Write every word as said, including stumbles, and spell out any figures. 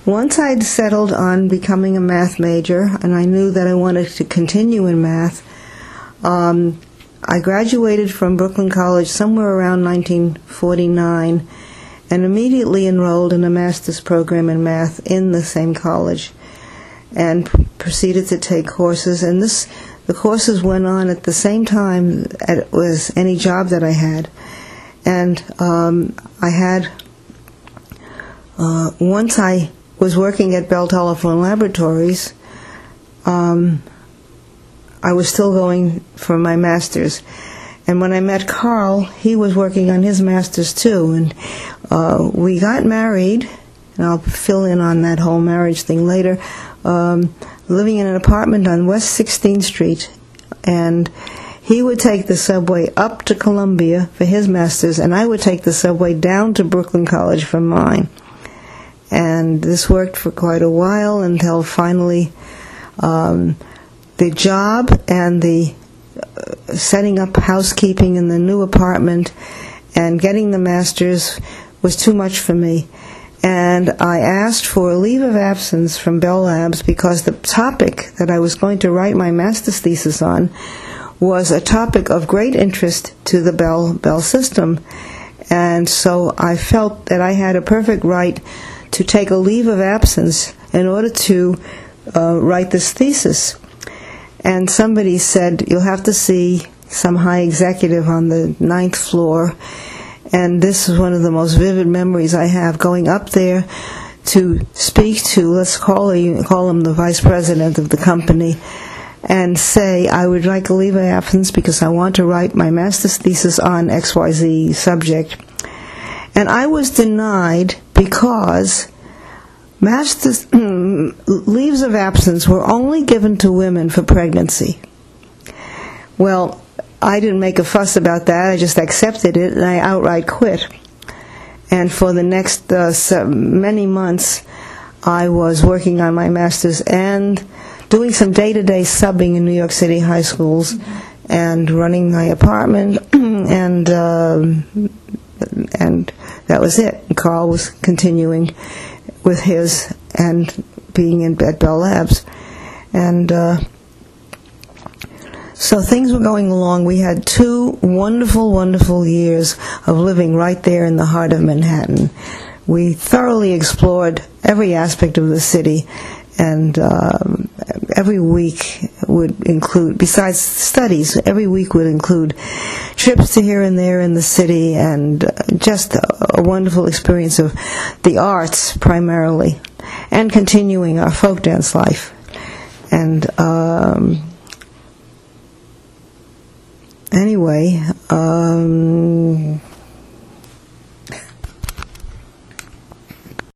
once I'd settled on becoming a math major, and I knew that I wanted to continue in math, um, I graduated from Brooklyn College somewhere around nineteen forty-nine and immediately enrolled in a master's program in math in the same college and p- proceeded to take courses. And this, the courses went on at the same time as any job that I had. And um, I had, uh, once I was working at Bell Telephone Laboratories, um, I was still going for my master's. And when I met Carl, he was working on his master's too. And uh, we got married, and I'll fill in on that whole marriage thing later, um, living in an apartment on West sixteenth Street. And he would take the subway up to Columbia for his master's, and I would take the subway down to Brooklyn College for mine. And this worked for quite a while until finally um, the job and the uh, setting up housekeeping in the new apartment and getting the master's was too much for me. And I asked for a leave of absence from Bell Labs because the topic that I was going to write my master's thesis on was a topic of great interest to the Bell Bell system. And so I felt that I had a perfect right to take a leave of absence in order to uh, write this thesis. And somebody said, you'll have to see some high executive on the ninth floor. And this is one of the most vivid memories I have, going up there to speak to, let's call, her, call him the vice president of the company, and say, I would like a leave of absence because I want to write my master's thesis on X Y Z subject. And I was denied because master's leaves of absence were only given to women for pregnancy. Well, I didn't make a fuss about that. I just accepted it, and I outright quit. And for the next uh, many months, I was working on my master's and doing some day-to-day subbing in New York City high schools and running my apartment, and uh, and that was it. Carl was continuing with his and being in at Bell Labs. And uh, so things were going along. We had two wonderful, wonderful years of living right there in the heart of Manhattan. We thoroughly explored every aspect of the city, and um, every week would include, besides studies, every week would include trips to here and there in the city, and uh, just a, a wonderful experience of the arts primarily, and continuing our folk dance life. And um, anyway, um,